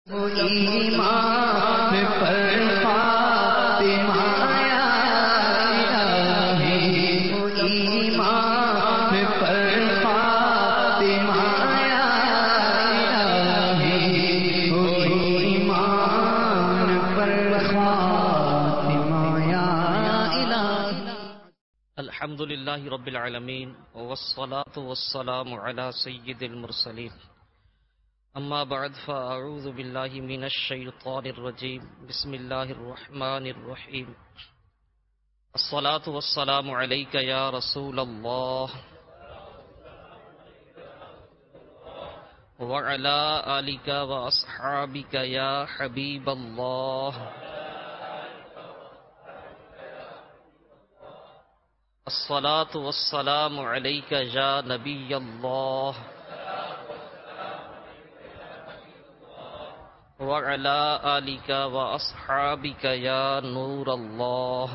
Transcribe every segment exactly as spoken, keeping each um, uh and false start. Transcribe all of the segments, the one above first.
ایمان پر فاطمہ یا الہی، ایمان پر فاطمہ یا الہی، ایمان پر فاطمہ یا الہی۔ الحمد للہ رب العالمین والصلاة والسلام علی سید المرسلین، اما بعد فاعوذ باللہ من الشیطان الرجیم، بسم اللہ الرحمن الرحیم۔ الصلاة والسلام علیک یا رسول اللہ وعلی آلک واصحابک یا حبیب اللہ۔ الصلاة والسلام علیک یا نبی اللہ وعلی آلک واصحابک یا نور اللہ۔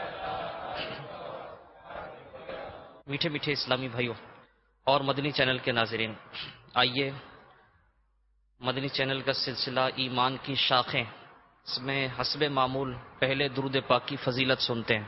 میٹھے میٹھے اسلامی بھائیوں اور مدنی چینل کے ناظرین، آئیے مدنی چینل کا سلسلہ ایمان کی شاخیں، اس میں حسب معمول پہلے درود پاک کی فضیلت سنتے ہیں۔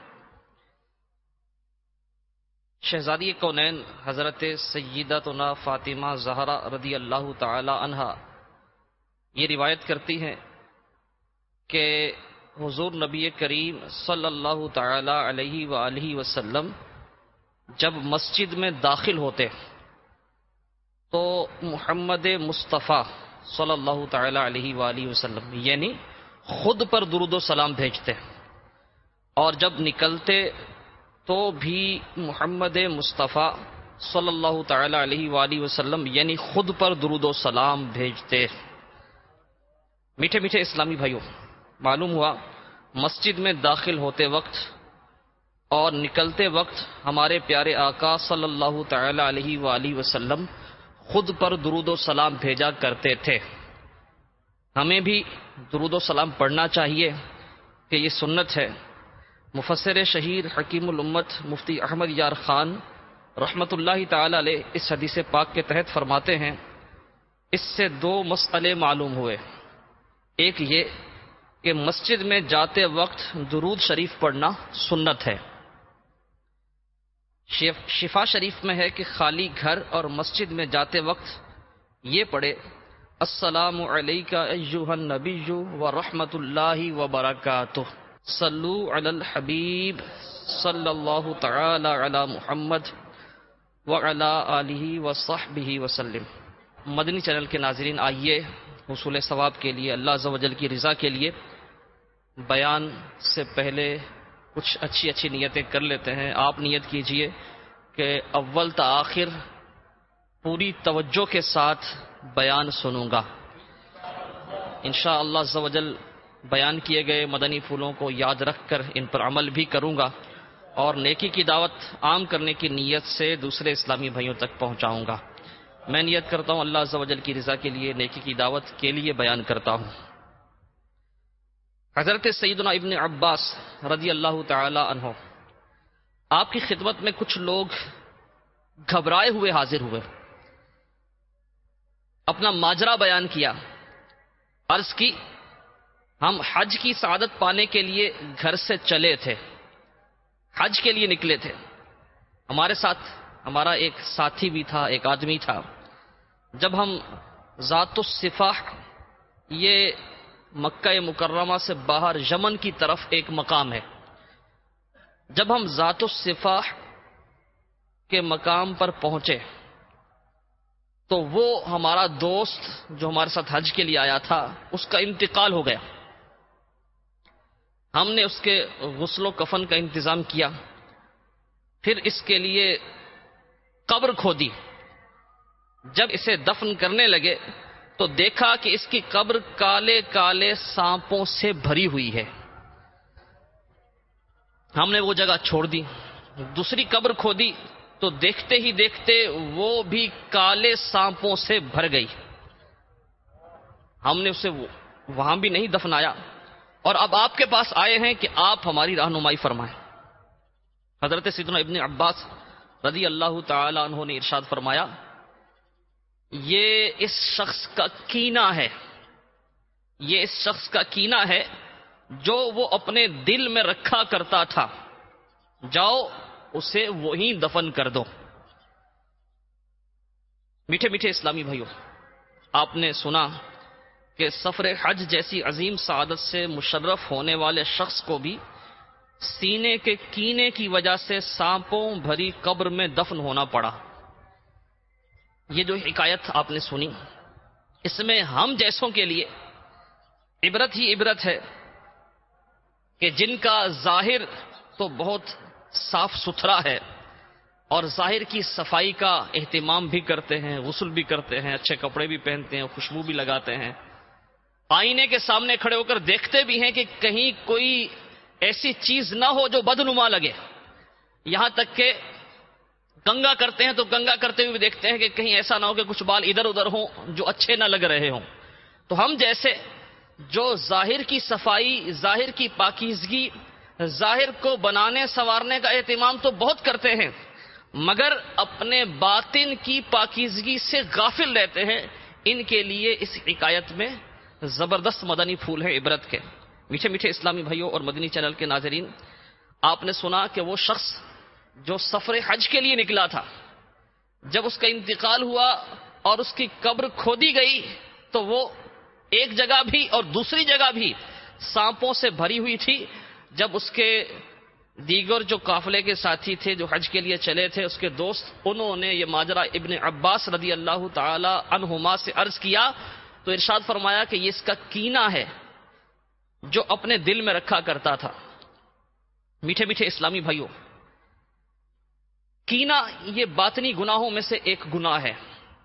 شہزادی کونین حضرت سیدتنا فاطمہ زہرا رضی اللہ تعالی عنہا یہ روایت کرتی ہیں کہ حضور نبی کریم صلی اللہ تعالی علیہ وآلہ وسلم جب مسجد میں داخل ہوتے تو محمد مصطفیٰ صلی اللہ تعالی علیہ وآلہ وسلم یعنی خود پر درود و سلام بھیجتے، اور جب نکلتے تو بھی محمد مصطفیٰ صلی اللہ تعالی علیہ وآلہ وسلم یعنی خود پر درود و سلام بھیجتے۔ میٹھے میٹھے اسلامی بھائیوں، معلوم ہوا مسجد میں داخل ہوتے وقت اور نکلتے وقت ہمارے پیارے آقا صلی اللہ تعالی علیہ وآلہ وسلم خود پر درود و سلام بھیجا کرتے تھے۔ ہمیں بھی درود و سلام پڑھنا چاہیے کہ یہ سنت ہے۔ مفسر شہیر حکیم الامت مفتی احمد یار خان رحمۃ اللہ تعالی علیہ اس حدیث پاک کے تحت فرماتے ہیں، اس سے دو مسئلے معلوم ہوئے۔ ایک یہ کہ مسجد میں جاتے وقت درود شریف پڑھنا سنت ہے۔ شفا شریف میں ہے کہ خالی گھر اور مسجد میں جاتے وقت یہ پڑھے، السلام علیک ایھا النبی ورحمۃ اللہ وبرکاتہ، صلو علی الحبیب صلی اللہ تعالی علی محمد وعلی آلہ وصحبہ وسلم۔ مدنی چینل کے ناظرین، آئیے حصول ثواب کے لیے، اللہ عز و جل کی رضا کے لیے بیان سے پہلے کچھ اچھی اچھی نیتیں کر لیتے ہیں۔ آپ نیت کیجئے کہ اول تا آخر پوری توجہ کے ساتھ بیان سنوں گا۔ انشاءاللہ عز و جل بیان کیے گئے مدنی پھولوں کو یاد رکھ کر ان پر عمل بھی کروں گا، اور نیکی کی دعوت عام کرنے کی نیت سے دوسرے اسلامی بھائیوں تک پہنچاؤں گا۔ میں نیت کرتا ہوں اللہ عز و جل کی رضا کے لیے، نیکی کی دعوت کے لیے بیان کرتا ہوں۔ حضرت سیدنا ابن عباس رضی اللہ تعالی عنہ، آپ کی خدمت میں کچھ لوگ گھبرائے ہوئے حاضر ہوئے، اپنا ماجرا بیان کیا، عرض کی ہم حج کی سعادت پانے کے لیے گھر سے چلے تھے، حج کے لیے نکلے تھے۔ ہمارے ساتھ ہمارا ایک ساتھی بھی تھا، ایک آدمی تھا۔ جب ہم ذات الصفاح، یہ مکہ مکرمہ سے باہر یمن کی طرف ایک مقام ہے، جب ہم ذات الصفاح کے مقام پر پہنچے تو وہ ہمارا دوست جو ہمارے ساتھ حج کے لیے آیا تھا، اس کا انتقال ہو گیا۔ ہم نے اس کے غسل و کفن کا انتظام کیا، پھر اس کے لیے قبر کھودی۔ جب اسے دفن کرنے لگے تو دیکھا کہ اس کی قبر کالے کالے سانپوں سے بھری ہوئی ہے۔ ہم نے وہ جگہ چھوڑ دی، دوسری قبر کھودی تو دیکھتے ہی دیکھتے وہ بھی کالے سانپوں سے بھر گئی۔ ہم نے اسے وہاں بھی نہیں دفنایا، اور اب آپ کے پاس آئے ہیں کہ آپ ہماری رہنمائی فرمائیں۔ حضرت سیدنا ابن عباس رضی اللہ تعالی عنہ نے ارشاد فرمایا، یہ اس شخص کا کینہ ہے، یہ اس شخص کا کینہ ہے جو وہ اپنے دل میں رکھا کرتا تھا، جاؤ اسے وہیں دفن کر دو۔ میٹھے میٹھے اسلامی بھائیوں، آپ نے سنا کہ سفر حج جیسی عظیم سعادت سے مشرف ہونے والے شخص کو بھی سینے کے کینے کی وجہ سے سانپوں بھری قبر میں دفن ہونا پڑا۔ یہ جو حکایت آپ نے سنی، اس میں ہم جیسوں کے لیے عبرت ہی عبرت ہے کہ جن کا ظاہر تو بہت صاف ستھرا ہے اور ظاہر کی صفائی کا اہتمام بھی کرتے ہیں، غسل بھی کرتے ہیں، اچھے کپڑے بھی پہنتے ہیں، خوشبو بھی لگاتے ہیں، آئینے کے سامنے کھڑے ہو کر دیکھتے بھی ہیں کہ کہیں کوئی ایسی چیز نہ ہو جو بدنما لگے، یہاں تک کہ گنگا کرتے ہیں تو گنگا کرتے ہوئے بھی دیکھتے ہیں کہ کہیں ایسا نہ ہو کہ کچھ بال ادھر ادھر ہوں جو اچھے نہ لگ رہے ہوں۔ تو ہم جیسے جو ظاہر کی صفائی، ظاہر کی پاکیزگی، ظاہر کو بنانے سنوارنے کا اہتمام تو بہت کرتے ہیں، مگر اپنے باطن کی پاکیزگی سے غافل رہتے ہیں، ان کے لیے اس حکایت میں زبردست مدنی پھول ہے عبرت کے۔ میٹھے میٹھے اسلامی بھائیوں اور مدنی چینل کے ناظرین، آپ نے سنا کہ وہ شخص جو سفر حج کے لیے نکلا تھا، جب اس کا انتقال ہوا اور اس کی قبر کھودی گئی تو وہ ایک جگہ بھی اور دوسری جگہ بھی سانپوں سے بھری ہوئی تھی۔ جب اس کے دیگر جو قافلے کے ساتھی تھے جو حج کے لیے چلے تھے، اس کے دوست، انہوں نے یہ ماجرا ابن عباس رضی اللہ تعالی عنہما سے عرض کیا تو ارشاد فرمایا کہ یہ اس کا کینہ ہے جو اپنے دل میں رکھا کرتا تھا۔ میٹھے میٹھے اسلامی بھائیوں، کینہ یہ باطنی گناہوں میں سے ایک گناہ ہے۔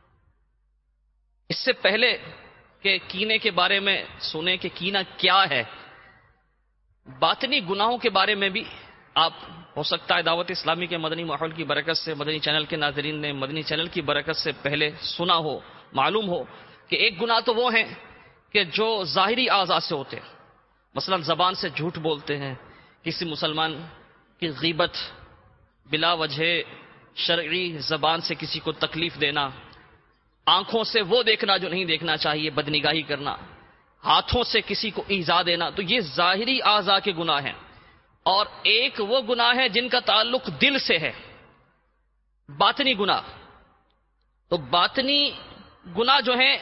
اس سے پہلے کہ کینے کے بارے میں سنیں کہ کینہ کیا ہے، باطنی گناہوں کے بارے میں بھی آپ ہو سکتا ہے دعوت اسلامی کے مدنی ماحول کی برکت سے، مدنی چینل کے ناظرین نے مدنی چینل کی برکت سے پہلے سنا ہو، معلوم ہو کہ ایک گناہ تو وہ ہیں کہ جو ظاہری اعضاء سے ہوتے ہیں، مثلا زبان سے جھوٹ بولتے ہیں، کسی مسلمان کی غیبت، بلا وجہ شرعی زبان سے کسی کو تکلیف دینا، آنکھوں سے وہ دیکھنا جو نہیں دیکھنا چاہیے، بدنگاہی کرنا، ہاتھوں سے کسی کو ایذا دینا، تو یہ ظاہری اعضاء کے گناہ ہیں۔ اور ایک وہ گناہ ہے جن کا تعلق دل سے ہے، باطنی گناہ۔ تو باطنی گناہ جو ہیں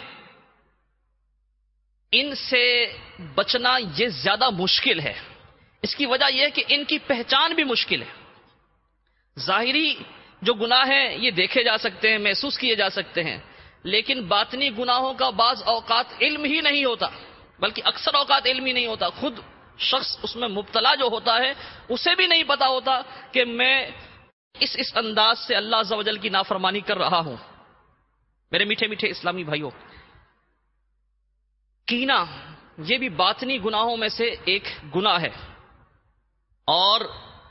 ان سے بچنا یہ زیادہ مشکل ہے۔ اس کی وجہ یہ ہے کہ ان کی پہچان بھی مشکل ہے۔ ظاہری جو گناہ ہیں یہ دیکھے جا سکتے ہیں، محسوس کیے جا سکتے ہیں، لیکن باطنی گناہوں کا بعض اوقات علم ہی نہیں ہوتا، بلکہ اکثر اوقات علم ہی نہیں ہوتا۔ خود شخص اس میں مبتلا جو ہوتا ہے اسے بھی نہیں پتا ہوتا کہ میں اس اس انداز سے اللہ عز و جل کی نافرمانی کر رہا ہوں۔ میرے میٹھے میٹھے اسلامی بھائیوں، کینہ یہ بھی باطنی گناہوں میں سے ایک گناہ ہے، اور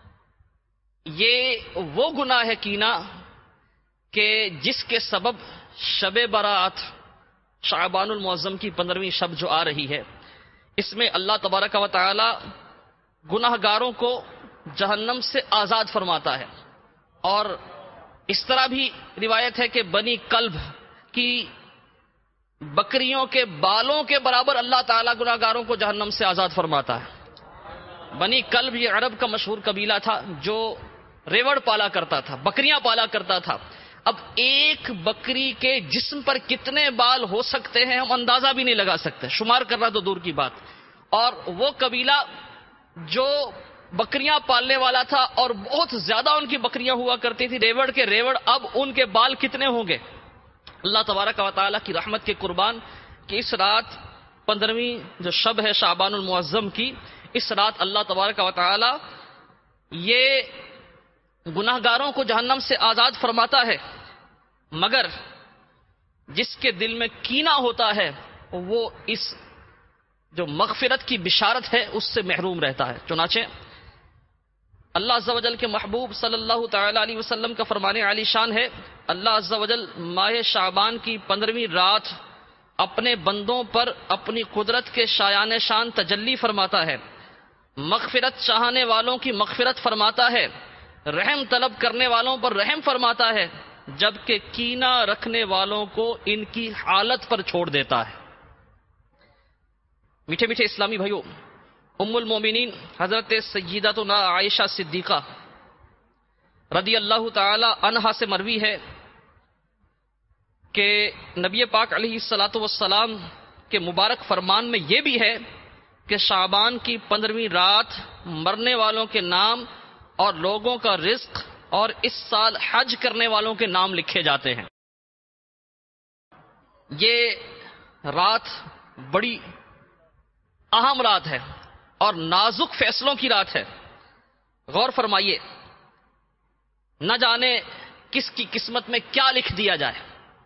یہ وہ گناہ ہے کینہ کہ جس کے سبب شب برات شعبان المعظم کی پندرہویں شب جو آ رہی ہے، اس میں اللہ تبارک و تعالی گناہ گاروں کو جہنم سے آزاد فرماتا ہے۔ اور اس طرح بھی روایت ہے کہ بنی کلب کی بکریوں کے بالوں کے برابر اللہ تعالیٰ گناہ گاروں کو جہنم سے آزاد فرماتا ہے۔ بنی کلب یہ عرب کا مشہور قبیلہ تھا جو ریوڑ پالا کرتا تھا، بکریاں پالا کرتا تھا۔ اب ایک بکری کے جسم پر کتنے بال ہو سکتے ہیں ہم اندازہ بھی نہیں لگا سکتے، شمار کرنا تو دور کی بات۔ اور وہ قبیلہ جو بکریاں پالنے والا تھا اور بہت زیادہ ان کی بکریاں ہوا کرتی تھی، ریوڑ کے ریوڑ، اب ان کے بال کتنے ہوں گے؟ اللہ تبارک و تعالیٰ کی رحمت کے قربان کہ اس رات پندرہویں جو شب ہے شعبان المعظم کی، اس رات اللہ تبارک و تعالیٰ یہ گناہ گاروں کو جہنم سے آزاد فرماتا ہے، مگر جس کے دل میں کینہ ہوتا ہے وہ اس جو مغفرت کی بشارت ہے اس سے محروم رہتا ہے۔ چنانچہ اللہ عز و جل کے محبوب صلی اللہ تعالی علیہ وسلم کا فرمان عالی شان ہے، اللہ عز و جل ماہ شعبان کی پندرہویں رات اپنے بندوں پر اپنی قدرت کے شایان شان تجلی فرماتا ہے، مغفرت چاہنے والوں کی مغفرت فرماتا ہے، رحم طلب کرنے والوں پر رحم فرماتا ہے، جبکہ کینہ رکھنے والوں کو ان کی حالت پر چھوڑ دیتا ہے۔ میٹھے میٹھے اسلامی بھائیوں، ام المومنین حضرت سیدتنا عائشہ صدیقہ رضی اللہ تعالی عنہا سے مروی ہے کہ نبی پاک علیہ الصلاۃ والسلام کے مبارک فرمان میں یہ بھی ہے کہ شعبان کی پندرہویں رات مرنے والوں کے نام اور لوگوں کا رزق اور اس سال حج کرنے والوں کے نام لکھے جاتے ہیں۔ یہ رات بڑی اہم رات ہے اور نازک فیصلوں کی رات ہے۔ غور فرمائیے، نہ جانے کس کی قسمت میں کیا لکھ دیا جائے۔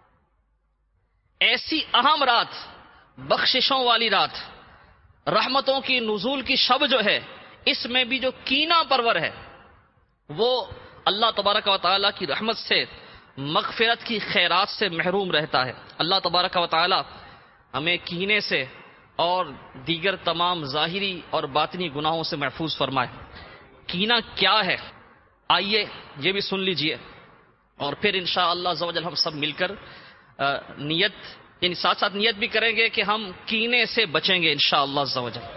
ایسی اہم رات، بخششوں والی رات، رحمتوں کی نزول کی شب جو ہے، اس میں بھی جو کینہ پرور ہے وہ اللہ تبارک و تعالیٰ کی رحمت سے، مغفرت کی خیرات سے محروم رہتا ہے۔ اللہ تبارک و تعالیٰ ہمیں کینے سے اور دیگر تمام ظاہری اور باطنی گناہوں سے محفوظ فرمائے۔ کینہ کیا ہے؟ آئیے یہ بھی سن لیجئے، اور پھر انشاءاللہ عز و جل ہم سب مل کر نیت، یعنی ساتھ ساتھ نیت بھی کریں گے کہ ہم کینے سے بچیں گے انشاءاللہ عز و جل۔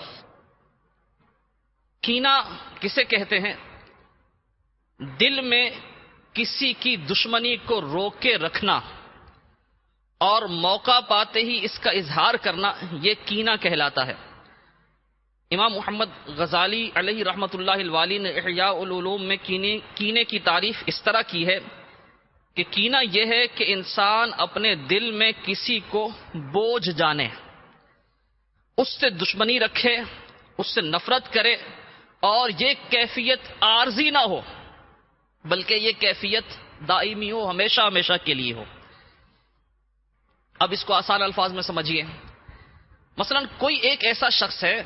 کینہ کسے کہتے ہیں؟ دل میں کسی کی دشمنی کو روک کے رکھنا اور موقع پاتے ہی اس کا اظہار کرنا، یہ کینہ کہلاتا ہے۔ امام محمد غزالی علیہ رحمۃ اللہ الوالی نے احیاء العلوم میں کینے کینے کی تعریف اس طرح کی ہے کہ کینہ یہ ہے کہ انسان اپنے دل میں کسی کو بوجھ جانے، اس سے دشمنی رکھے، اس سے نفرت کرے، اور یہ کیفیت عارضی نہ ہو بلکہ یہ کیفیت دائمی ہو، ہمیشہ ہمیشہ کے لیے ہو۔ اب اس کو آسان الفاظ میں سمجھیے۔ مثلا کوئی ایک ایسا شخص ہے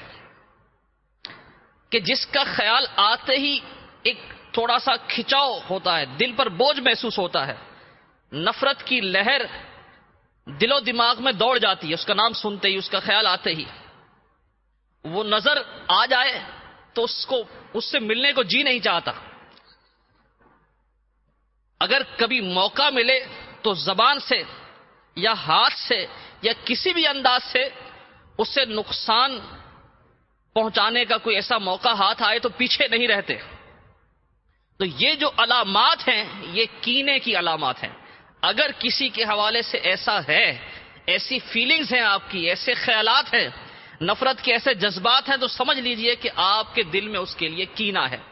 کہ جس کا خیال آتے ہی ایک تھوڑا سا کھچاؤ ہوتا ہے، دل پر بوجھ محسوس ہوتا ہے، نفرت کی لہر دل و دماغ میں دوڑ جاتی ہے، اس کا نام سنتے ہی، اس کا خیال آتے ہی، وہ نظر آ جائے تو اس کو اس سے ملنے کو جی نہیں چاہتا۔ اگر کبھی موقع ملے تو زبان سے یا ہاتھ سے یا کسی بھی انداز سے اسے نقصان پہنچانے کا کوئی ایسا موقع ہاتھ آئے تو پیچھے نہیں رہتے۔ تو یہ جو علامات ہیں یہ کینے کی علامات ہیں۔ اگر کسی کے حوالے سے ایسا ہے، ایسی فیلنگز ہیں آپ کی، ایسے خیالات ہیں، نفرت کے ایسے جذبات ہیں، تو سمجھ لیجئے کہ آپ کے دل میں اس کے لیے کینہ ہے۔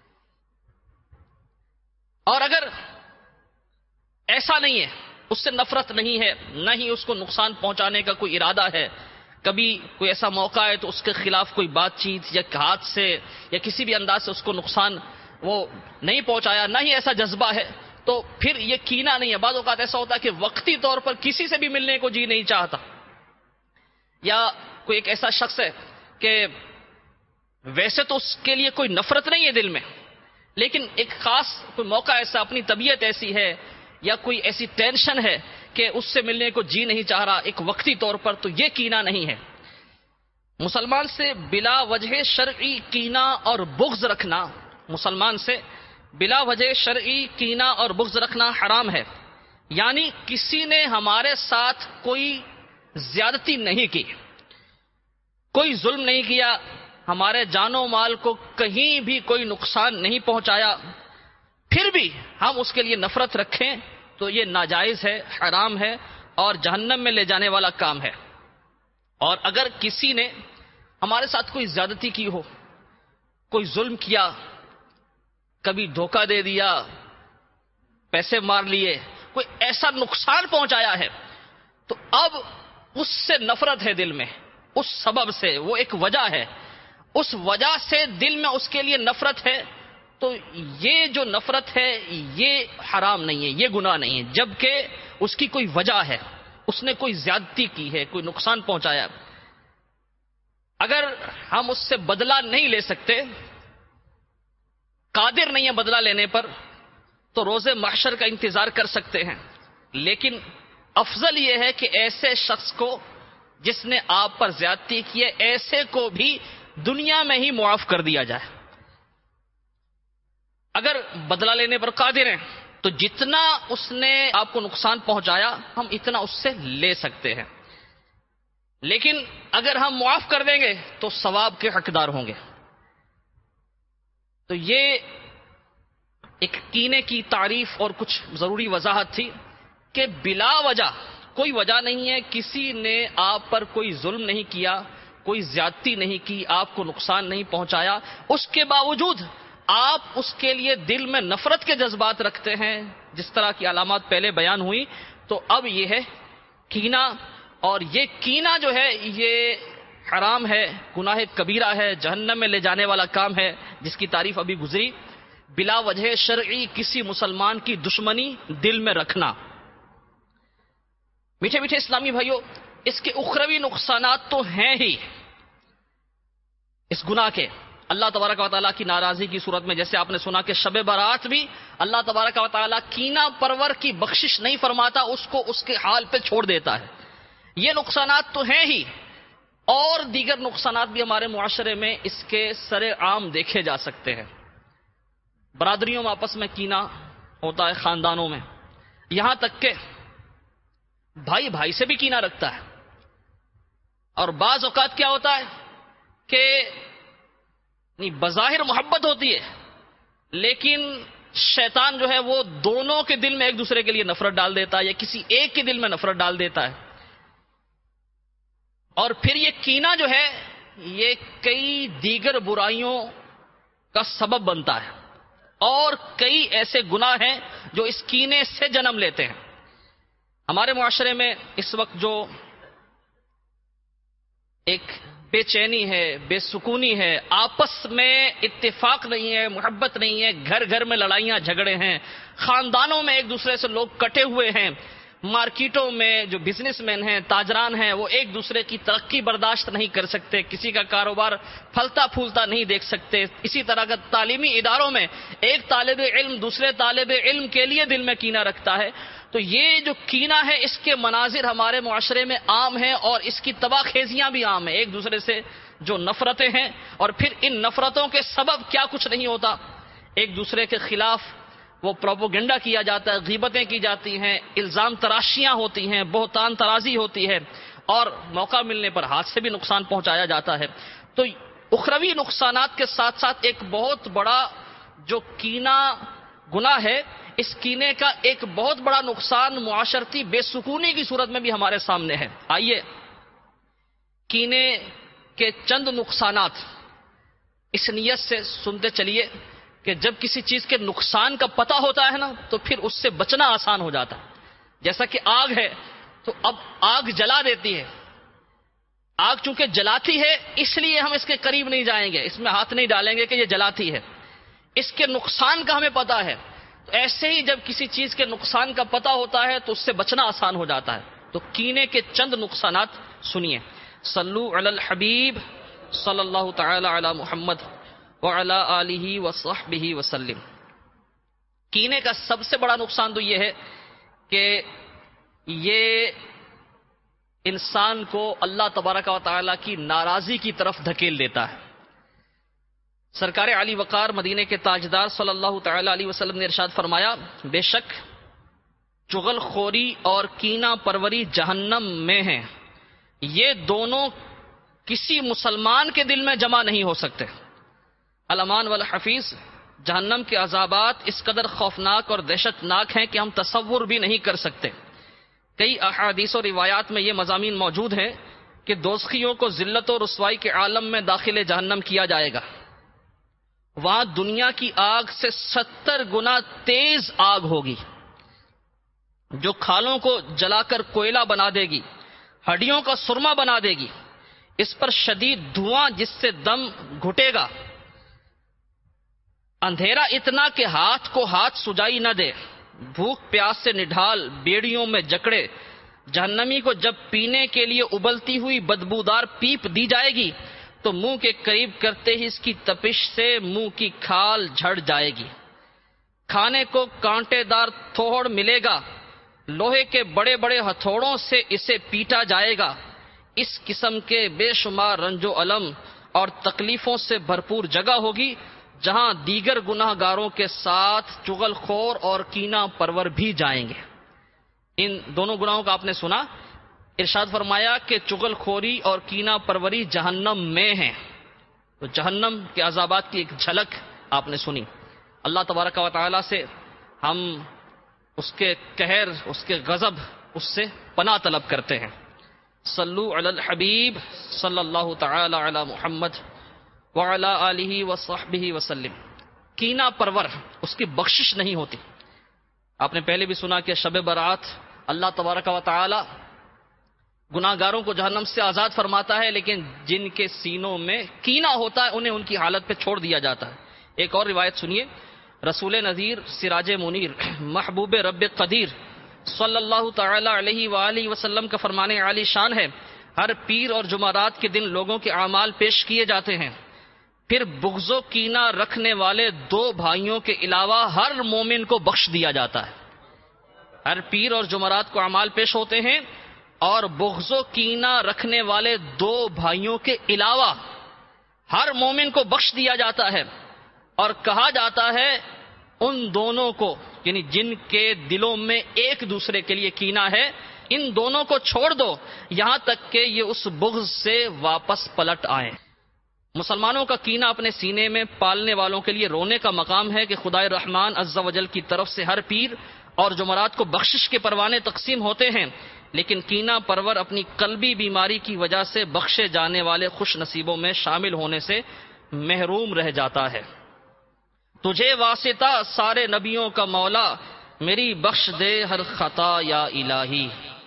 اور اگر ایسا نہیں ہے، اس سے نفرت نہیں ہے، نہ ہی اس کو نقصان پہنچانے کا کوئی ارادہ ہے، کبھی کوئی ایسا موقع ہے تو اس کے خلاف کوئی بات چیت یا ہاتھ سے یا کسی بھی انداز سے اس کو نقصان وہ نہیں پہنچایا، نہ ہی ایسا جذبہ ہے، تو پھر یہ کینہ نہیں ہے۔ بعض اوقات ایسا ہوتا ہے کہ وقتی طور پر کسی سے بھی ملنے کو جی نہیں چاہتا، یا کوئی ایک ایسا شخص ہے کہ ویسے تو اس کے لیے کوئی نفرت نہیں ہے دل میں، لیکن ایک خاص کوئی موقع ایسا، اپنی طبیعت ایسی ہے یا کوئی ایسی ٹینشن ہے کہ اس سے ملنے کو جی نہیں چاہ رہا ایک وقتی طور پر، تو یہ کینہ نہیں ہے۔ مسلمان سے بلا وجہ شرعی کینہ اور بغض رکھنا، مسلمان سے بلا وجہ شرعی کینہ اور بغض رکھنا حرام ہے۔ یعنی کسی نے ہمارے ساتھ کوئی زیادتی نہیں کی، کوئی ظلم نہیں کیا، ہمارے جان و مال کو کہیں بھی کوئی نقصان نہیں پہنچایا، پھر بھی ہم اس کے لیے نفرت رکھیں تو یہ ناجائز ہے، حرام ہے اور جہنم میں لے جانے والا کام ہے۔ اور اگر کسی نے ہمارے ساتھ کوئی زیادتی کی ہو، کوئی ظلم کیا، کبھی دھوکہ دے دیا، پیسے مار لیے، کوئی ایسا نقصان پہنچایا ہے، تو اب اس سے نفرت ہے دل میں، اس سبب سے، وہ ایک وجہ ہے، اس وجہ سے دل میں اس کے لیے نفرت ہے، تو یہ جو نفرت ہے یہ حرام نہیں ہے، یہ گناہ نہیں ہے، جبکہ اس کی کوئی وجہ ہے، اس نے کوئی زیادتی کی ہے، کوئی نقصان پہنچایا۔ اگر ہم اس سے بدلہ نہیں لے سکتے، قادر نہیں ہے بدلہ لینے پر، تو روز محشر کا انتظار کر سکتے ہیں، لیکن افضل یہ ہے کہ ایسے شخص کو جس نے آپ پر زیادتی کی ہے، ایسے کو بھی دنیا میں ہی معاف کر دیا جائے۔ اگر بدلہ لینے پر قادر ہیں تو جتنا اس نے آپ کو نقصان پہنچایا ہم اتنا اس سے لے سکتے ہیں، لیکن اگر ہم معاف کر دیں گے تو ثواب کے حقدار ہوں گے۔ تو یہ ایک کینے کی تعریف اور کچھ ضروری وضاحت تھی کہ بلا وجہ کوئی وجہ نہیں ہے، کسی نے آپ پر کوئی ظلم نہیں کیا، کوئی زیادتی نہیں کی، آپ کو نقصان نہیں پہنچایا، اس کے باوجود آپ اس کے لیے دل میں نفرت کے جذبات رکھتے ہیں، جس طرح کی علامات پہلے بیان ہوئی، تو اب یہ ہے کینہ، اور یہ کینہ جو ہے یہ حرام ہے، گناہ کبیرہ ہے، جہنم میں لے جانے والا کام ہے، جس کی تعریف ابھی گزری۔ بلا وجہ شرعی کسی مسلمان کی دشمنی دل میں رکھنا۔ میٹھے میٹھے اسلامی بھائیوں، اس کے اخروی نقصانات تو ہیں ہی اس گناہ کے۔ اللہ تبارک و تعالیٰ کی ناراضی کی صورت میں، جیسے آپ نے سنا کہ شب برات بھی اللہ تبارک و تعالیٰ کینہ پرور کی بخشش نہیں فرماتا، اس کو اس کے حال پہ چھوڑ دیتا ہے۔ یہ نقصانات تو ہیں ہی، اور دیگر نقصانات بھی ہمارے معاشرے میں اس کے سر عام دیکھے جا سکتے ہیں۔ برادریوں میں آپس میں کینہ ہوتا ہے، خاندانوں میں، یہاں تک کہ بھائی بھائی سے بھی کینہ رکھتا ہے، اور بعض اوقات کیا ہوتا ہے کہ بظاہر محبت ہوتی ہے، لیکن شیطان جو ہے وہ دونوں کے دل میں ایک دوسرے کے لیے نفرت ڈال دیتا ہے، یا کسی ایک کے دل میں نفرت ڈال دیتا ہے، اور پھر یہ کینہ جو ہے یہ کئی دیگر برائیوں کا سبب بنتا ہے، اور کئی ایسے گناہ ہیں جو اس کینے سے جنم لیتے ہیں۔ ہمارے معاشرے میں اس وقت جو ایک بے چینی ہے، بے سکونی ہے، آپس میں اتفاق نہیں ہے، محبت نہیں ہے، گھر گھر میں لڑائیاں جھگڑے ہیں، خاندانوں میں ایک دوسرے سے لوگ کٹے ہوئے ہیں، مارکیٹوں میں جو بزنس مین ہیں، تاجران ہیں، وہ ایک دوسرے کی ترقی برداشت نہیں کر سکتے، کسی کا کاروبار پھلتا پھولتا نہیں دیکھ سکتے۔ اسی طرح کا تعلیمی اداروں میں ایک طالب علم دوسرے طالب علم کے لیے دل میں کینہ رکھتا ہے۔ تو یہ جو کینہ ہے اس کے مناظر ہمارے معاشرے میں عام ہیں، اور اس کی تباہ خیزیاں بھی عام ہیں، ایک دوسرے سے جو نفرتیں ہیں، اور پھر ان نفرتوں کے سبب کیا کچھ نہیں ہوتا، ایک دوسرے کے خلاف وہ پروپیگنڈا کیا جاتا ہے، غیبتیں کی جاتی ہیں، الزام تراشیاں ہوتی ہیں، بہتان ترازی ہوتی ہے، اور موقع ملنے پر ہاتھ سے بھی نقصان پہنچایا جاتا ہے۔ تو اخروی نقصانات کے ساتھ ساتھ ایک بہت بڑا جو کینہ گناہ ہے، اس کینے کا ایک بہت بڑا نقصان معاشرتی بے سکونی کی صورت میں بھی ہمارے سامنے ہے۔ آئیے کینے کے چند نقصانات اس نیت سے سنتے چلیے کہ جب کسی چیز کے نقصان کا پتہ ہوتا ہے نا تو پھر اس سے بچنا آسان ہو جاتا ہے۔ جیسا کہ آگ ہے تو اب آگ جلا دیتی ہے، آگ چونکہ جلاتی ہے اس لیے ہم اس کے قریب نہیں جائیں گے، اس میں ہاتھ نہیں ڈالیں گے کہ یہ جلاتی ہے، اس کے نقصان کا ہمیں پتہ ہے۔ تو ایسے ہی جب کسی چیز کے نقصان کا پتہ ہوتا ہے تو اس سے بچنا آسان ہو جاتا ہے۔ تو کینے کے چند نقصانات سنیے۔ صلو علی الحبیب صلی اللہ تعالی علی محمد وعلی آلہ وصحبہ وسلم۔ کینے کا سب سے بڑا نقصان تو یہ ہے کہ یہ انسان کو اللہ تبارک و تعالی کی ناراضی کی طرف دھکیل دیتا ہے۔ سرکار علی وقار مدینے کے تاجدار صلی اللہ تعالی علیہ وسلم نے ارشاد فرمایا، بے شک چغل خوری اور کینہ پروری جہنم میں ہیں، یہ دونوں کسی مسلمان کے دل میں جمع نہیں ہو سکتے۔ الامان والحفیظ، جہنم کے عذابات اس قدر خوفناک اور دہشت ناک ہیں کہ ہم تصور بھی نہیں کر سکتے۔ کئی احادیث و روایات میں یہ مضامین موجود ہیں کہ دوزخیوں کو ذلت و رسوائی کے عالم میں داخل جہنم کیا جائے گا، وہاں دنیا کی آگ سے ستر گنا تیز آگ ہوگی جو کھالوں کو جلا کر کوئلہ بنا دے گی، ہڈیوں کا سرما بنا دے گی، اس پر شدید دھواں جس سے دم گھٹے گا، اندھیرا اتنا کہ ہاتھ کو ہاتھ سجائی نہ دے، بھوک پیاس سے نڈھال بیڑیوں میں جکڑے، جہنمی کو جب پینے کے لیے ابلتی ہوئی بدبودار پیپ دی جائے گی تو منہ کے قریب کرتے ہی اس کی تپش سے منہ کی کھال جھڑ جائے گی، کھانے کو کانٹے دار تھوڑ ملے گا، لوہے کے بڑے بڑے ہتھوڑوں سے اسے پیٹا جائے گا، اس قسم کے بے شمار رنج و الم اور تکلیفوں سے بھرپور جگہ ہوگی جہاں دیگر گناہ گاروں کے ساتھ چغل خور اور کینہ پرور بھی جائیں گے۔ ان دونوں گناہوں کا آپ نے سنا، ارشاد فرمایا کہ چغل خوری اور کینہ پروری جہنم میں ہیں. تو جہنم کے عذابات کی ایک جھلک آپ نے سنی. اللہ تبارک و تعالی سے ہم اس کے قہر، اس کے غضب، اس سے پناہ طلب کرتے ہیں. صلو علی الحبیب صلی اللہ تعالی علی محمد وعلی آلہ وصحبہ وسلم. کینہ پرور اس کی بخشش نہیں ہوتی. آپ نے پہلے بھی سنا کہ شب برات اللہ تبارک و تعالی گناہ گاروں کو جہنم سے آزاد فرماتا ہے، لیکن جن کے سینوں میں کینہ ہوتا ہے انہیں ان کی حالت پہ چھوڑ دیا جاتا ہے. ایک اور روایت سنیے. رسول نذیر سراج منیر محبوب رب قدیر صلی اللہ تعالی علیہ وآلہ وسلم کا فرمان عالی شان ہے، ہر پیر اور جمعرات کے دن لوگوں کے اعمال پیش کیے جاتے ہیں، پھر بغض و کینہ رکھنے والے دو بھائیوں کے علاوہ ہر مومن کو بخش دیا جاتا ہے. ہر پیر اور جمعرات کو اعمال پیش ہوتے ہیں اور بغض و کینہ رکھنے والے دو بھائیوں کے علاوہ ہر مومن کو بخش دیا جاتا ہے، اور کہا جاتا ہے ان دونوں کو، یعنی جن کے دلوں میں ایک دوسرے کے لیے کینہ ہے، ان دونوں کو چھوڑ دو یہاں تک کہ یہ اس بغض سے واپس پلٹ آئیں. مسلمانوں کا کینہ اپنے سینے میں پالنے والوں کے لیے رونے کا مقام ہے کہ خدائے رحمان عز و جل کی طرف سے ہر پیر اور جمعرات کو بخشش کے پروانے تقسیم ہوتے ہیں، لیکن کینہ پرور اپنی قلبی بیماری کی وجہ سے بخشے جانے والے خوش نصیبوں میں شامل ہونے سے محروم رہ جاتا ہے. تجھے واسطہ سارے نبیوں کا مولا، میری بخش دے ہر خطا یا الہی.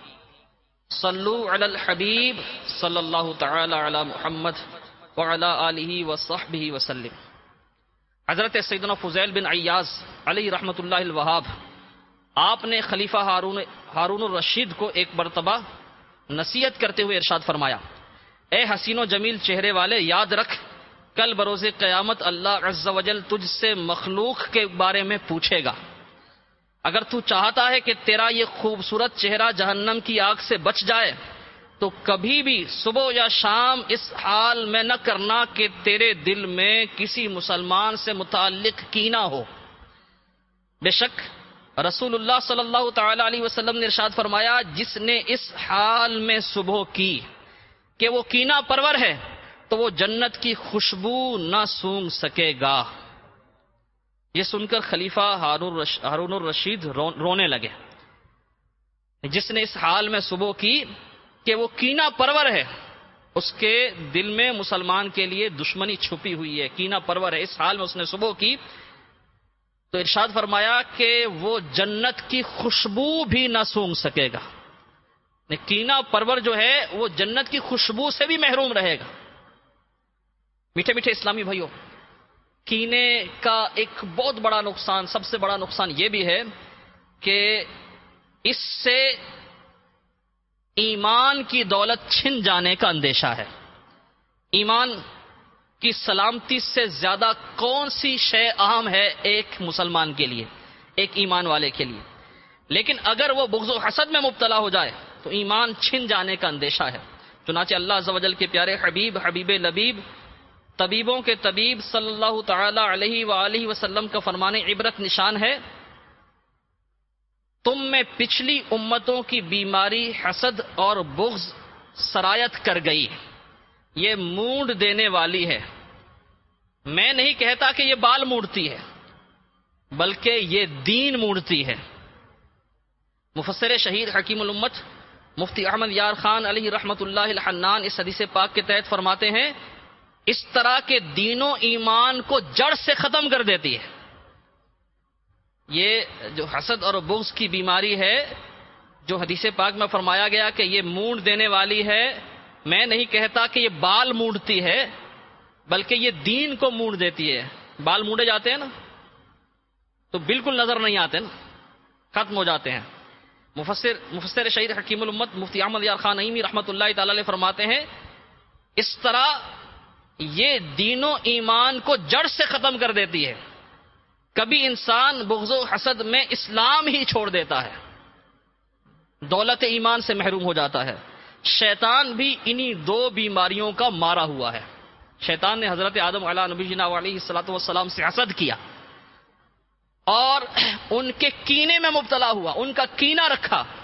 صلو علی الحبیب صلی اللہ تعالی علی محمد وعلی آلہ وصحبہ وسلم. حضرت سیدنا فضیل بن عیاض علیہ رحمۃ اللہ الوہاب، آپ نے خلیفہ ہارون ہارون الرشید کو ایک مرتبہ نصیحت کرتے ہوئے ارشاد فرمایا، اے حسین و جمیل چہرے والے، یاد رکھ کل بروز قیامت اللہ عز و جل تجھ سے مخلوق کے بارے میں پوچھے گا. اگر تو چاہتا ہے کہ تیرا یہ خوبصورت چہرہ جہنم کی آگ سے بچ جائے تو کبھی بھی صبح یا شام اس حال میں نہ کرنا کہ تیرے دل میں کسی مسلمان سے متعلق کینہ ہو. بے شک رسول اللہ صلی اللہ تعالی علیہ وسلم نے ارشاد فرمایا، جس نے اس حال میں صبح کی کہ وہ کینہ پرور ہے تو وہ جنت کی خوشبو نہ سونگھ سکے گا. یہ سن کر خلیفہ ہارون الرشید رونے لگے. جس نے اس حال میں صبح کی کہ وہ کینہ پرور ہے، اس کے دل میں مسلمان کے لیے دشمنی چھپی ہوئی ہے، کینہ پرور ہے، اس حال میں اس نے صبح کی تو ارشاد فرمایا کہ وہ جنت کی خوشبو بھی نہ سونگھ سکے گا. کینہ پرور جو ہے وہ جنت کی خوشبو سے بھی محروم رہے گا. میٹھے میٹھے اسلامی بھائیوں، کینے کا ایک بہت بڑا نقصان، سب سے بڑا نقصان یہ بھی ہے کہ اس سے ایمان کی دولت چھن جانے کا اندیشہ ہے. ایمان کی سلامتی سے زیادہ کون سی شے اہم ہے ایک مسلمان کے لیے، ایک ایمان والے کے لیے؟ لیکن اگر وہ بغض و حسد میں مبتلا ہو جائے تو ایمان چھن جانے کا اندیشہ ہے. چنانچہ اللہ عز و جل کے پیارے حبیب حبیب لبیب طبیبوں کے طبیب صلی اللہ تعالی علیہ وآلہ وسلم کا فرمان عبرت نشان ہے، تم میں پچھلی امتوں کی بیماری حسد اور بغض سرایت کر گئی، یہ مونڈ دینے والی ہے. میں نہیں کہتا کہ یہ بال موڑتی ہے، بلکہ یہ دین موڑتی ہے. مفسر شہیر حکیم الامت مفتی احمد یار خان علیہ رحمۃ اللہ الحنان اس حدیث پاک کے تحت فرماتے ہیں، اس طرح کے دین و ایمان کو جڑ سے ختم کر دیتی ہے. یہ جو حسد اور بغض کی بیماری ہے، جو حدیث پاک میں فرمایا گیا کہ یہ مونڈ دینے والی ہے، میں نہیں کہتا کہ یہ بال مونڈتی ہے، بلکہ یہ دین کو مونڈ دیتی ہے. بال مونڈے جاتے ہیں نا تو بالکل نظر نہیں آتے نا، ختم ہو جاتے ہیں. مفسر مفسر شہید حکیم الامت مفتی احمد یار خان نعیمی رحمۃ اللہ تعالی علیہ فرماتے ہیں، اس طرح یہ دین و ایمان کو جڑ سے ختم کر دیتی ہے. کبھی انسان بغض و حسد میں اسلام ہی چھوڑ دیتا ہے، دولت ایمان سے محروم ہو جاتا ہے. شیطان بھی انہی دو بیماریوں کا مارا ہوا ہے. شیطان نے حضرت آدم علیہ نبی جنا علیہ الصلوۃ والسلام سے حسد کیا اور ان کے کینے میں مبتلا ہوا، ان کا کینہ رکھا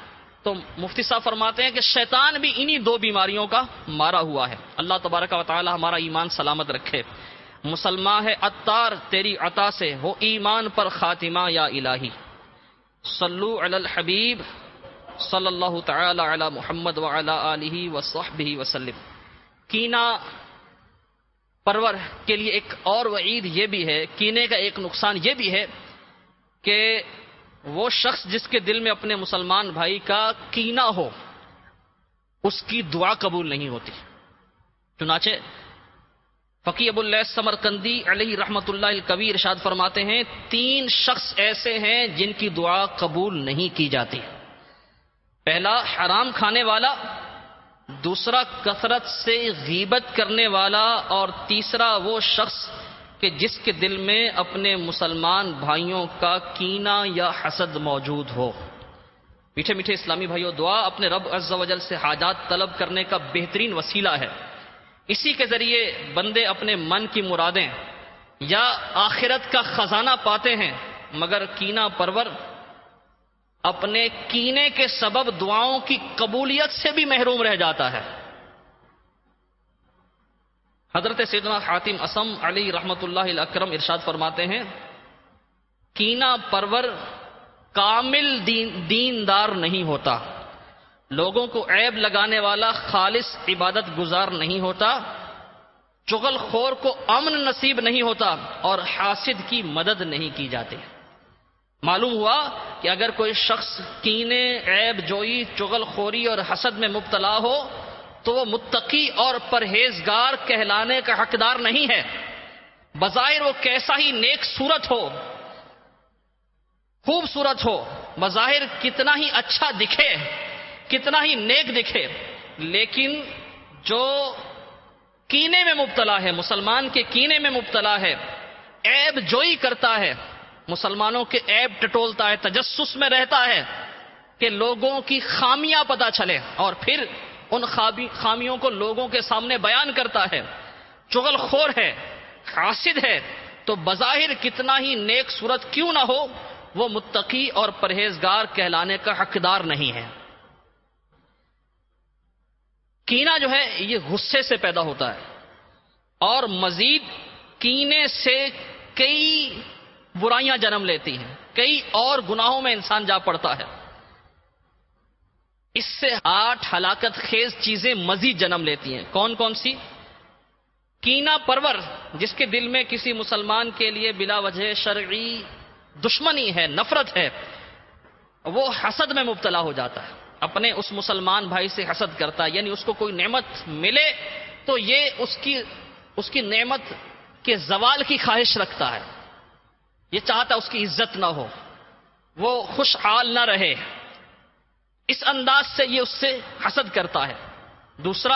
تو مفتی صاحب فرماتے ہیں کہ شیطان بھی انہی دو بیماریوں کا مارا ہوا ہے. اللہ تبارک و تعالی ہمارا ایمان سلامت رکھے. مسلمان ہے عطار تیری عطا سے ہو ایمان پر خاتمہ یا الہی. صلو علی الحبیب صلی اللہ تعالی علی محمد وعلی آلہ وصحبہ وسلم. کینہ پرور کے لیے ایک اور وعید یہ بھی ہے، کینے کا ایک نقصان یہ بھی ہے کہ وہ شخص جس کے دل میں اپنے مسلمان بھائی کا کینہ ہو اس کی دعا قبول نہیں ہوتی. چنانچہ فقی ابو اللیث سمرقندی علیہ رحمۃ اللہ الکبیر ارشاد فرماتے ہیں تین شخص ایسے ہیں جن کی دعا قبول نہیں کی جاتی. پہلا حرام کھانے والا، دوسرا کثرت سے غیبت کرنے والا، اور تیسرا وہ شخص کہ جس کے دل میں اپنے مسلمان بھائیوں کا کینہ یا حسد موجود ہو. میٹھے میٹھے اسلامی بھائیوں، دعا اپنے رب عز و جل سے حاجات طلب کرنے کا بہترین وسیلہ ہے. اسی کے ذریعے بندے اپنے من کی مرادیں یا آخرت کا خزانہ پاتے ہیں، مگر کینہ پرور اپنے کینے کے سبب دعاؤں کی قبولیت سے بھی محروم رہ جاتا ہے. حضرت سیدنا حاتم اصم علی رحمۃ اللہ الاکرم ارشاد فرماتے ہیں کینہ پرور کامل دین دیندار نہیں ہوتا، لوگوں کو عیب لگانے والا خالص عبادت گزار نہیں ہوتا، چغل خور کو امن نصیب نہیں ہوتا، اور حاسد کی مدد نہیں کی جاتی. معلوم ہوا کہ اگر کوئی شخص کینے، عیب جوئی، چغل خوری اور حسد میں مبتلا ہو تو وہ متقی اور پرہیزگار کہلانے کا حقدار نہیں ہے. بظاہر وہ کیسا ہی نیک صورت ہو، خوبصورت ہو، بظاہر کتنا ہی اچھا دکھے، کتنا ہی نیک دکھے، لیکن جو کینے میں مبتلا ہے، مسلمان کے کینے میں مبتلا ہے، عیب جوئی کرتا ہے، مسلمانوں کے عیب ٹٹولتا ہے، تجسس میں رہتا ہے کہ لوگوں کی خامیاں پتہ چلے اور پھر ان خامیوں کو لوگوں کے سامنے بیان کرتا ہے، چغل خور ہے، حاسد ہے، تو بظاہر کتنا ہی نیک صورت کیوں نہ ہو وہ متقی اور پرہیزگار کہلانے کا حقدار نہیں ہے. کینہ جو ہے یہ غصے سے پیدا ہوتا ہے اور مزید کینے سے کئی برائیاں جنم لیتی ہیں، کئی اور گناہوں میں انسان جا پڑتا ہے. اس سے آٹھ ہلاکت خیز چیزیں مزید جنم لیتی ہیں. کون کون سی؟ کینہ پرور جس کے دل میں کسی مسلمان کے لیے بلا وجہ شرعی دشمنی ہے، نفرت ہے، وہ حسد میں مبتلا ہو جاتا ہے، اپنے اس مسلمان بھائی سے حسد کرتا ہے. یعنی اس کو کوئی نعمت ملے تو یہ اس کی اس کی نعمت کے زوال کی خواہش رکھتا ہے، یہ چاہتا اس کی عزت نہ ہو، وہ خوشحال نہ رہے، اس انداز سے یہ اس سے حسد کرتا ہے. دوسرا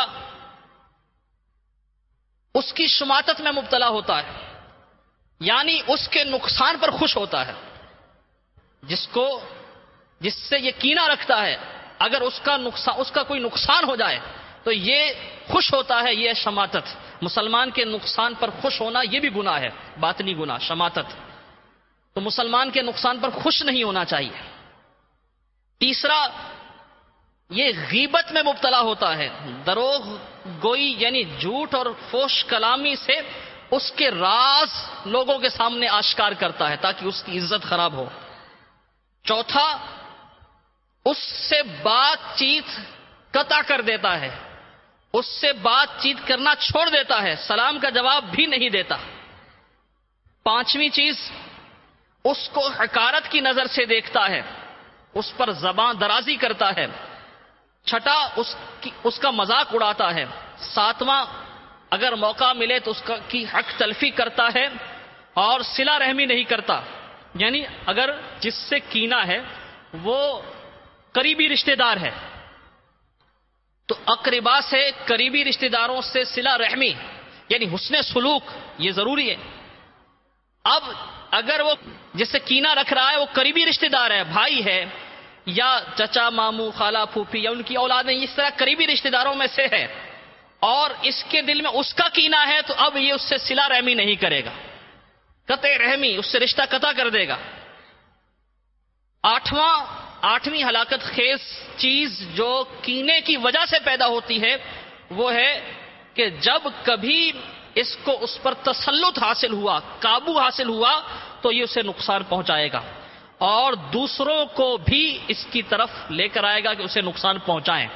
اس کی شماتت میں مبتلا ہوتا ہے، یعنی اس کے نقصان پر خوش ہوتا ہے. جس کو جس سے یہ کینہ رکھتا ہے اگر اس کا نقصان اس کا کوئی نقصان ہو جائے تو یہ خوش ہوتا ہے. یہ شماتت، مسلمان کے نقصان پر خوش ہونا یہ بھی گناہ ہے، باطنی گناہ شماتت. تو مسلمان کے نقصان پر خوش نہیں ہونا چاہیے. تیسرا یہ غیبت میں مبتلا ہوتا ہے، دروغ گوئی یعنی جھوٹ اور فوش کلامی سے اس کے راز لوگوں کے سامنے آشکار کرتا ہے تاکہ اس کی عزت خراب ہو. چوتھا اس سے بات چیت قطع کر دیتا ہے، اس سے بات چیت کرنا چھوڑ دیتا ہے، سلام کا جواب بھی نہیں دیتا. پانچویں چیز اس کو حقارت کی نظر سے دیکھتا ہے، اس پر زبان درازی کرتا ہے. چھٹا اس کی اس کا مذاق اڑاتا ہے. ساتواں اگر موقع ملے تو اس کا کی حق تلفی کرتا ہے اور صلہ رحمی نہیں کرتا. یعنی اگر جس سے کینہ ہے وہ قریبی رشتہ دار ہے تو اقربا سے، قریبی رشتہ داروں سے صلہ رحمی یعنی حسن سلوک یہ ضروری ہے. اب اگر وہ جس سے کینہ رکھ رہا ہے وہ قریبی رشتہ دار ہے، بھائی ہے یا چچا ماموں خالہ پھوپھی یا ان کی اولادیں، اس طرح قریبی رشتہ داروں میں سے ہے اور اس کے دل میں اس کا کینہ ہے تو اب یہ اس سے صلہ رحمی نہیں کرے گا، قطع رحمی، اس سے رشتہ قطع کر دے گا. آٹھواں آٹھویں ہلاکت خیز چیز جو کینے کی وجہ سے پیدا ہوتی ہے وہ ہے کہ جب کبھی اس کو اس پر تسلط حاصل ہوا، قابو حاصل ہوا، تو یہ اسے نقصان پہنچائے گا اور دوسروں کو بھی اس کی طرف لے کر آئے گا کہ اسے نقصان پہنچائیں۔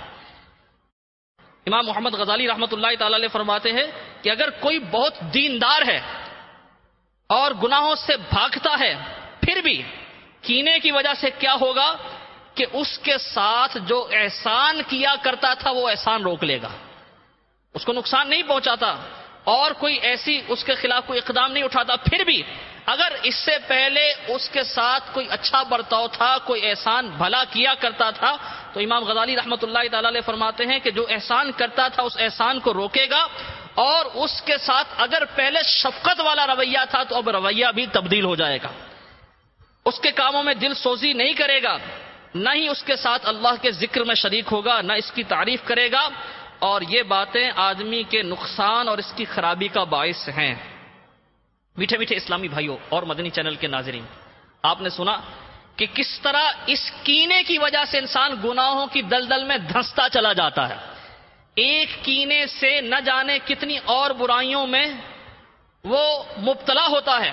امام محمد غزالی رحمۃ اللہ تعالی علیہ فرماتے ہیں کہ اگر کوئی بہت دیندار ہے اور گناہوں سے بھاگتا ہے، پھر بھی کینے کی وجہ سے کیا ہوگا کہ اس کے ساتھ جو احسان کیا کرتا تھا وہ احسان روک لے گا، اس کو نقصان نہیں پہنچاتا اور کوئی ایسی اس کے خلاف کوئی اقدام نہیں اٹھاتا۔ پھر بھی اگر اس سے پہلے اس کے ساتھ کوئی اچھا برتاؤ تھا، کوئی احسان بھلا کیا کرتا تھا، تو امام غزالی رحمۃ اللہ تعالی علیہ فرماتے ہیں کہ جو احسان کرتا تھا اس احسان کو روکے گا، اور اس کے ساتھ اگر پہلے شفقت والا رویہ تھا تو اب رویہ بھی تبدیل ہو جائے گا، اس کے کاموں میں دل سوزی نہیں کرے گا، نہ ہی اس کے ساتھ اللہ کے ذکر میں شریک ہوگا، نہ اس کی تعریف کرے گا، اور یہ باتیں آدمی کے نقصان اور اس کی خرابی کا باعث ہیں۔ میٹھے میٹھے اسلامی بھائیوں اور مدنی چینل کے ناظرین، آپ نے سنا کہ کس طرح اس کینے کی وجہ سے انسان گناہوں کی دلدل میں دھنستا چلا جاتا ہے، ایک کینے سے نہ جانے کتنی اور برائیوں میں وہ مبتلا ہوتا ہے۔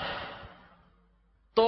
تو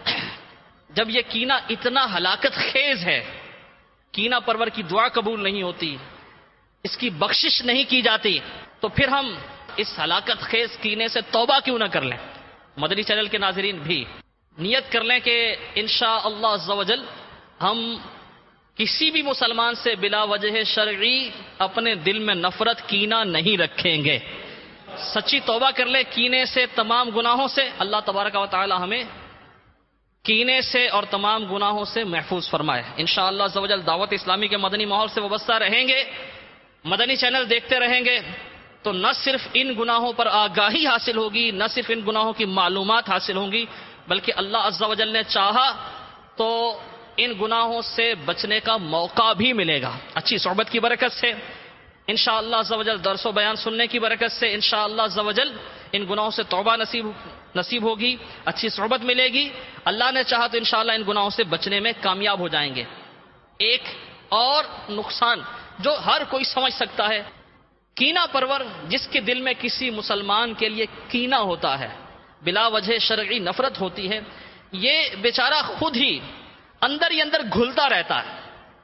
جب یہ کینہ اتنا ہلاکت خیز ہے، کینہ پرور کی دعا قبول نہیں ہوتی، اس کی بخشش نہیں کی جاتی، تو پھر ہم اس ہلاکت خیز کینے سے توبہ کیوں نہ کر لیں؟ مدنی چینل کے ناظرین بھی نیت کر لیں کہ انشاءاللہ عز و جل ہم کسی بھی مسلمان سے بلا وجہ شرعی اپنے دل میں نفرت کینہ نہیں رکھیں گے۔ سچی توبہ کر لیں کینے سے، تمام گناہوں سے۔ اللہ تبارک و تعالی ہمیں کینے سے اور تمام گناہوں سے محفوظ فرمائے۔ انشاءاللہ عز و جل دعوت اسلامی کے مدنی ماحول سے وابستہ رہیں گے، مدنی چینل دیکھتے رہیں گے، تو نہ صرف ان گناہوں پر آگاہی حاصل ہوگی، نہ صرف ان گناہوں کی معلومات حاصل ہوں گی، بلکہ اللہ عز و جل نے چاہا تو ان گناہوں سے بچنے کا موقع بھی ملے گا، اچھی صحبت کی برکت سے، انشاءاللہ عز و جل درس و بیان سننے کی برکت سے، انشاءاللہ عز و جل ان گناہوں سے توبہ نصیب نصیب ہوگی، اچھی صحبت ملے گی، اللہ نے چاہا تو انشاءاللہ ان گناہوں سے بچنے میں کامیاب ہو جائیں گے۔ ایک اور نقصان جو ہر کوئی سمجھ سکتا ہے، کینہ پرور جس کے دل میں کسی مسلمان کے لیے کینہ ہوتا ہے، بلا وجہ شرعی نفرت ہوتی ہے، یہ بیچارہ خود ہی اندر ہی اندر گھلتا رہتا ہے۔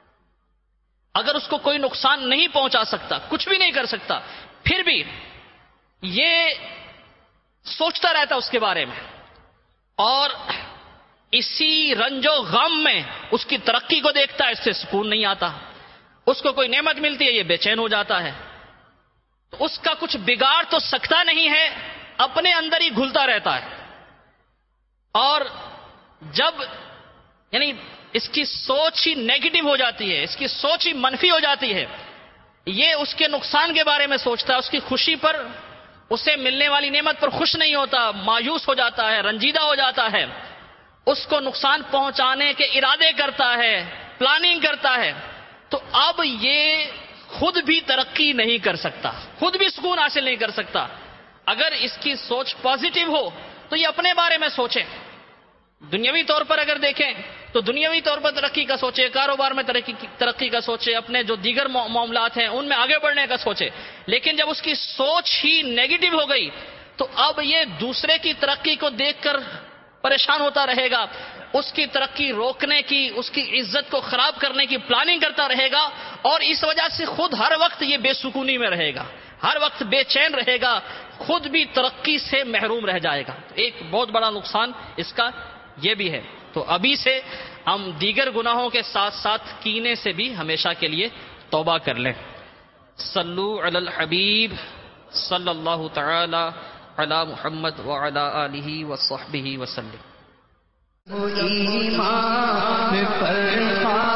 اگر اس کو کوئی نقصان نہیں پہنچا سکتا، کچھ بھی نہیں کر سکتا، پھر بھی یہ سوچتا رہتا اس کے بارے میں، اور اسی رنج و غم میں اس کی ترقی کو دیکھتا ہے، اس سے سکون نہیں آتا، اس کو کوئی نعمت ملتی ہے یہ بے چین ہو جاتا ہے، تو اس کا کچھ بگاڑ تو سکتا نہیں ہے، اپنے اندر ہی گھلتا رہتا ہے، اور جب یعنی اس کی سوچ ہی نیگیٹو ہو جاتی ہے، اس کی سوچ ہی منفی ہو جاتی ہے، یہ اس کے نقصان کے بارے میں سوچتا ہے، اس کی خوشی پر، اسے ملنے والی نعمت پر خوش نہیں ہوتا، مایوس ہو جاتا ہے، رنجیدہ ہو جاتا ہے، اس کو نقصان پہنچانے کے ارادے کرتا ہے، پلاننگ کرتا ہے، تو اب یہ خود بھی ترقی نہیں کر سکتا، خود بھی سکون حاصل نہیں کر سکتا۔ اگر اس کی سوچ پازیٹو ہو تو یہ اپنے بارے میں سوچے، دنیاوی طور پر اگر دیکھیں تو دنیاوی طور پر ترقی کا سوچے، کاروبار میں ترقی ترقی کا سوچے، اپنے جو دیگر معاملات ہیں ان میں آگے بڑھنے کا سوچے، لیکن جب اس کی سوچ ہی نیگیٹو ہو گئی تو اب یہ دوسرے کی ترقی کو دیکھ کر پریشان ہوتا رہے گا، اس کی ترقی روکنے کی، اس کی عزت کو خراب کرنے کی پلاننگ کرتا رہے گا، اور اس وجہ سے خود ہر وقت یہ بے سکونی میں رہے گا، ہر وقت بے چین رہے گا، خود بھی ترقی سے محروم رہ جائے گا۔ ایک بہت بڑا نقصان اس کا یہ بھی ہے۔ تو ابھی سے ہم دیگر گناہوں کے ساتھ ساتھ کینے سے بھی ہمیشہ کے لیے توبہ کر لیں۔ صلو علی الحبیب صلی اللہ تعالی علی محمد وعلی آلہ وصحبہ وسلم۔ ایمان پر